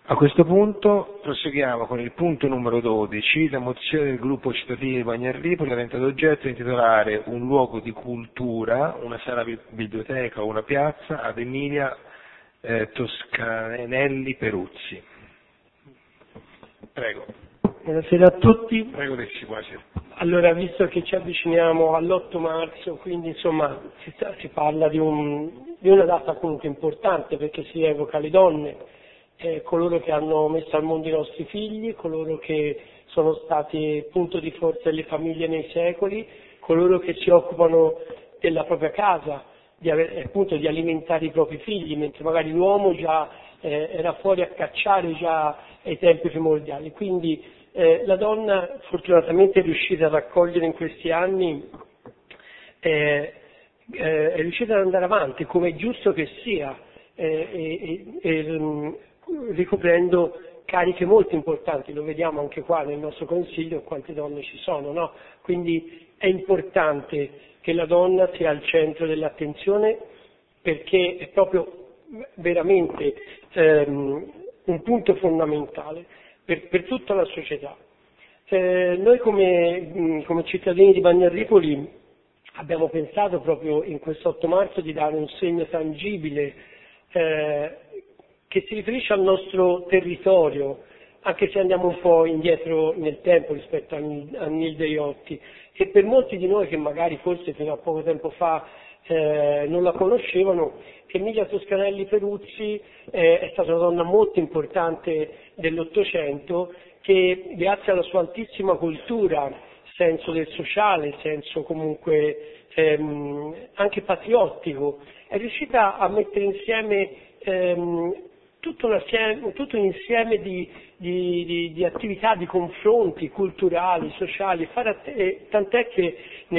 A questo punto proseguiamo con il punto numero 12, la mozione del gruppo cittadini di Bagnarlipoli avente ad oggetto intitolare un luogo di cultura, una sala biblioteca o una piazza ad Emilia Toscanelli Peruzzi. Prego. Buonasera a tutti. Prego, Dessi, buonasera. Allora, visto che ci avviciniamo all'8 marzo, quindi insomma si parla di una data comunque importante perché si evoca le donne, coloro che hanno messo al mondo i nostri figli, coloro che sono stati punto di forza delle famiglie nei secoli, coloro che si occupano della propria casa, appunto di alimentare i propri figli, mentre magari l'uomo già era fuori a cacciare già ai tempi primordiali. Quindi la donna fortunatamente è riuscita a raccogliere in questi anni, è riuscita ad andare avanti come è giusto che sia, ricoprendo cariche molto importanti, lo vediamo anche qua nel nostro consiglio quante donne ci sono, no? Quindi è importante che la donna sia al centro dell'attenzione perché è proprio veramente un punto fondamentale per tutta la società. Noi come cittadini di Bagnarlipoli abbiamo pensato proprio in questo 8 marzo di dare un segno tangibile che si riferisce al nostro territorio, anche se andiamo un po' indietro nel tempo rispetto a Nil Deiotti, e per molti di noi che magari forse fino a poco tempo fa non la conoscevano, Emilia Toscanelli Peruzzi è stata una donna molto importante dell'Ottocento che grazie alla sua altissima cultura, senso del sociale, senso comunque anche patriottico, è riuscita a mettere insieme tutto un insieme di attività, di confronti culturali, sociali, tant'è che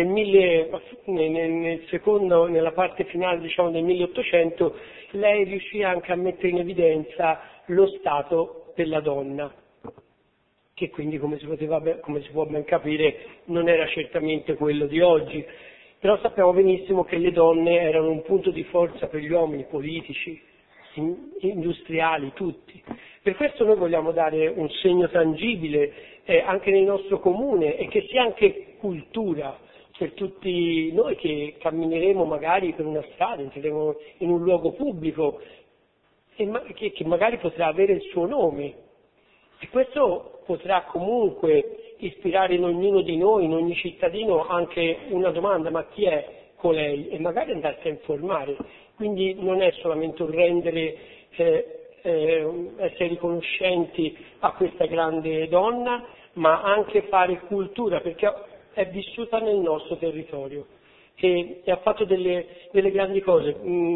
nella parte finale diciamo, del 1800 lei riuscì anche a mettere in evidenza lo stato della donna, che quindi come si può ben capire non era certamente quello di oggi, però sappiamo benissimo che le donne erano un punto di forza per gli uomini politici, industriali, tutti. Per questo noi vogliamo dare un segno tangibile anche nel nostro comune e che sia anche cultura per tutti noi che cammineremo magari per una strada, entreremo in un luogo pubblico e che magari potrà avere il suo nome e questo potrà comunque ispirare in ognuno di noi, in ogni cittadino anche una domanda: ma chi è colei? E magari andarsi a informare. Quindi non è solamente un rendere, essere riconoscenti a questa grande donna, ma anche fare cultura, perché è vissuta nel nostro territorio e ha fatto delle grandi cose.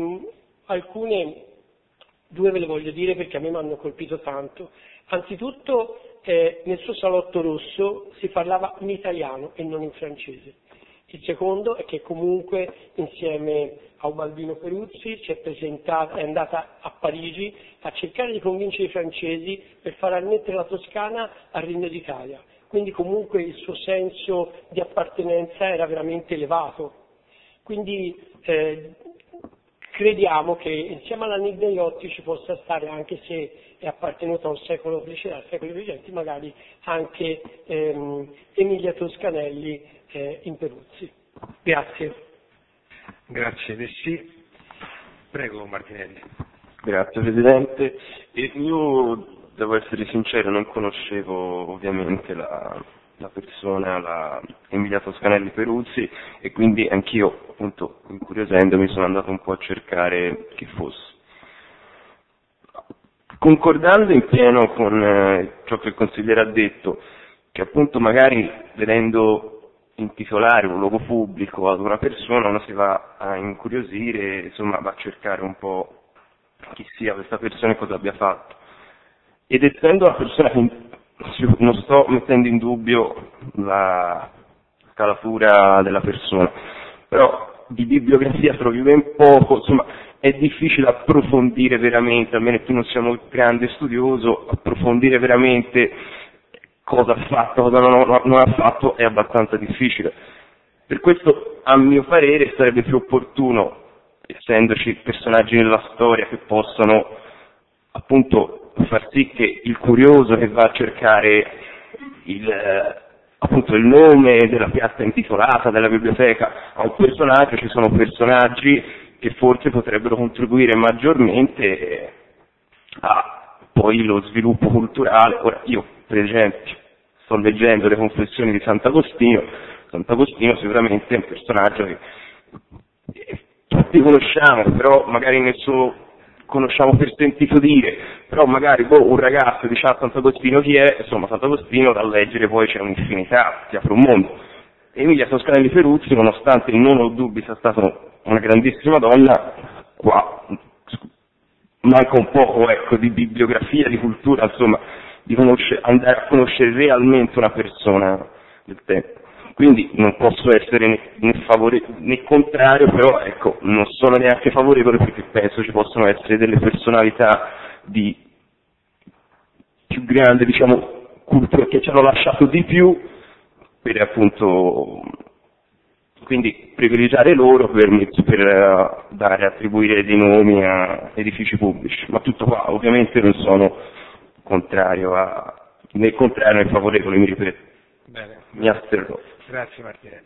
Due ve le voglio dire perché a me mi hanno colpito tanto. Anzitutto nel suo salotto rosso si parlava in italiano e non in francese. Il secondo è che comunque insieme a Ubaldino Peruzzi è andata a Parigi a cercare di convincere i francesi per far annettere la Toscana al Regno d'Italia. Quindi comunque il suo senso di appartenenza era veramente elevato. Quindi crediamo che insieme alla Nil Deiotti ci possa stare, anche se è appartenuta a un secolo precedente, magari anche Emilia Toscanelli in Peruzzi. Grazie. Grazie Dessi. Prego Martinelli. Grazie Presidente. Io devo essere sincero, non conoscevo ovviamente la persona, Emilia Toscanelli Peruzzi, e quindi anch'io, appunto, incuriosendo, mi sono andato un po' a cercare chi fosse. Concordando in pieno con ciò che il consigliere ha detto, che appunto magari vedendo intitolare un luogo pubblico ad una persona uno si va a incuriosire, insomma va a cercare un po' chi sia questa persona e cosa abbia fatto. Ed essendo una persona che non sto mettendo in dubbio la calatura della persona, però di bibliografia trovi ben poco, insomma è difficile approfondire veramente, almeno chi non sia molto grande studioso, approfondire veramente cosa ha fatto, cosa non ha fatto è abbastanza difficile. Per questo, a mio parere, sarebbe più opportuno, essendoci personaggi nella storia che possano appunto far sì che il curioso che va a cercare appunto il nome della piazza intitolata della biblioteca a un personaggio, ci sono personaggi che forse potrebbero contribuire maggiormente a poi lo sviluppo culturale. Ora io per esempio sto leggendo le Confessioni di Sant'Agostino sicuramente è un personaggio che tutti conosciamo, però magari nessuno conosciamo per sentito dire, però magari un ragazzo dice a Sant'Agostino chi è, insomma Sant'Agostino da leggere poi c'è un'infinità, si apre un mondo. Emilia Toscanelli Peruzzi, nonostante non ho dubbi sia stata una grandissima donna, qua manca un po' di bibliografia, di cultura, insomma, di andare a conoscere realmente una persona del tempo. Quindi non posso essere né contrario, però ecco, non sono neanche favorevole perché penso ci possono essere delle personalità di più grande, diciamo, cultura che ci hanno lasciato di più per appunto quindi privilegiare loro per attribuire dei nomi a edifici pubblici. Ma tutto qua, ovviamente non sono contrario né contrario né favorevole, mi ripeto. Bene. Mi asterrò. Grazie Martinelli.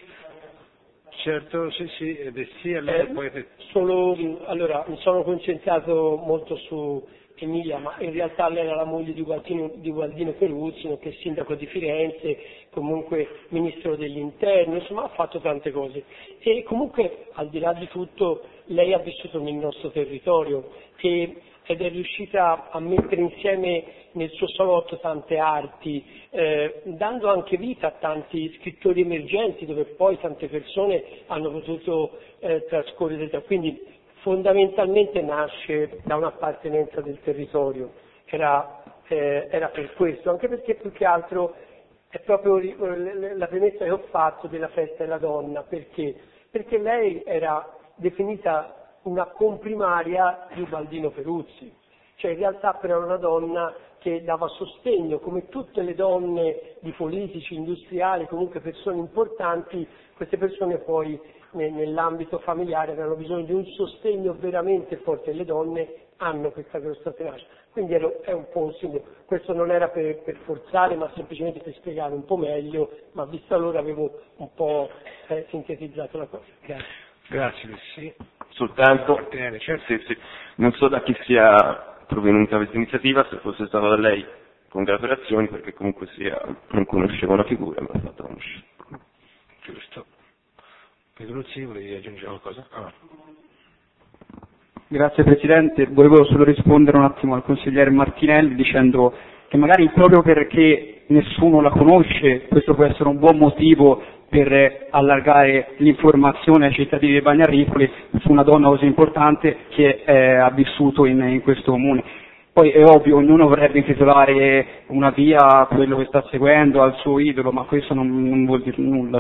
Certo, sì, allora poi... Allora, mi sono concentrato molto su Emilia, ma in realtà lei era la moglie di Gualdino Peruzzi, che è sindaco di Firenze, comunque ministro dell'interno, insomma ha fatto tante cose. E comunque, al di là di tutto, lei ha vissuto nel nostro territorio ed è riuscita a mettere insieme nel suo salotto tante arti, dando anche vita a tanti scrittori emergenti dove poi tante persone hanno potuto trascorrere. Quindi fondamentalmente nasce da un'appartenenza del territorio, era per questo, anche perché più che altro è proprio la premessa che ho fatto della festa della donna, perché lei era definita una comprimaria di Ubaldino Peruzzi, cioè in realtà però era una donna che dava sostegno, come tutte le donne di politici, industriali, comunque persone importanti, queste persone poi nell'ambito familiare avevano bisogno di un sostegno veramente forte, le donne hanno questa grossa tenacia, quindi è un po' un simbolo. Questo non era per forzare, ma semplicemente per spiegare un po' meglio, ma visto allora avevo un po' sintetizzato la cosa. Grazie, sì. Soltanto, sì. Non so da chi sia provenuta questa iniziativa, se fosse stata da lei, congratulazioni, perché comunque non conoscevo la figura, ma l'ha fatta conoscere. Giusto. Pedruzzi, volevi aggiungere qualcosa? Grazie Presidente, volevo solo rispondere un attimo al consigliere Martinelli dicendo che magari proprio perché nessuno la conosce, questo può essere un buon motivo per allargare l'informazione ai cittadini di Bagnarifoli su una donna così importante che ha vissuto in questo comune. Poi è ovvio, ognuno vorrebbe intitolare una via a quello che sta seguendo, al suo idolo, ma questo non vuol dire nulla.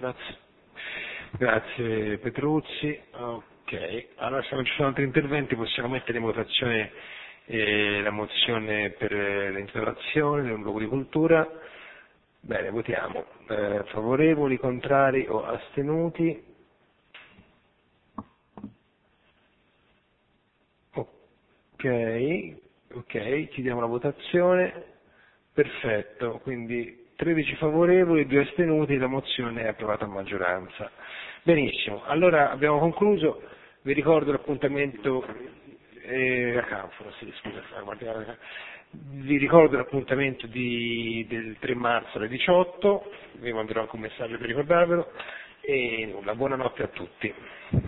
Grazie Petruzzi. Ok, allora se non ci sono altri interventi possiamo mettere in votazione la mozione per l'intitolazione di un luogo di cultura. Bene, votiamo. Favorevoli, contrari o astenuti? Ok, chiudiamo la votazione. Perfetto, quindi 13 favorevoli, 2 astenuti, la mozione è approvata a maggioranza. Benissimo, allora abbiamo concluso, vi ricordo l'appuntamento vi ricordo l'appuntamento del 3 marzo alle 18, vi manderò anche un messaggio per ricordarvelo e nulla, buonanotte a tutti.